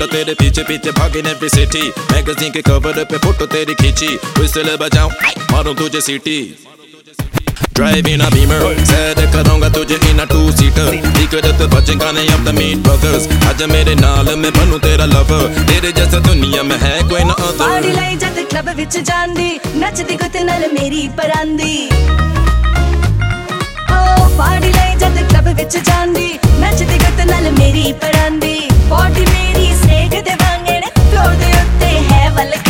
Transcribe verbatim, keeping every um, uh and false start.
तेरे पीछे पीछे भागे ने सिटी, मैगजीन के कवर पे फोटो तेरी खींची, विसल बजाऊं मारूं तुझे सीटी। Drive in a Beamer, सैर करूँगा तुझे in a two seater, दिक्कत बचे गाने of the Meat Brothers, आजा मेरे नाल मैं बनूं तेरा lover, तेरे जैसा दुनिया में है कोई ना other। पार्टी लाई जद क्लब विच जांदी, नचदी गुत नाल मेरी परांदी। ओ पार्टी लाई जद क्लब विच जांदी, नचदी गुत नाल मेरी परांदी। बॉडी मेरी सेक दे वांगण, फ्लोर दे उत्ते है वल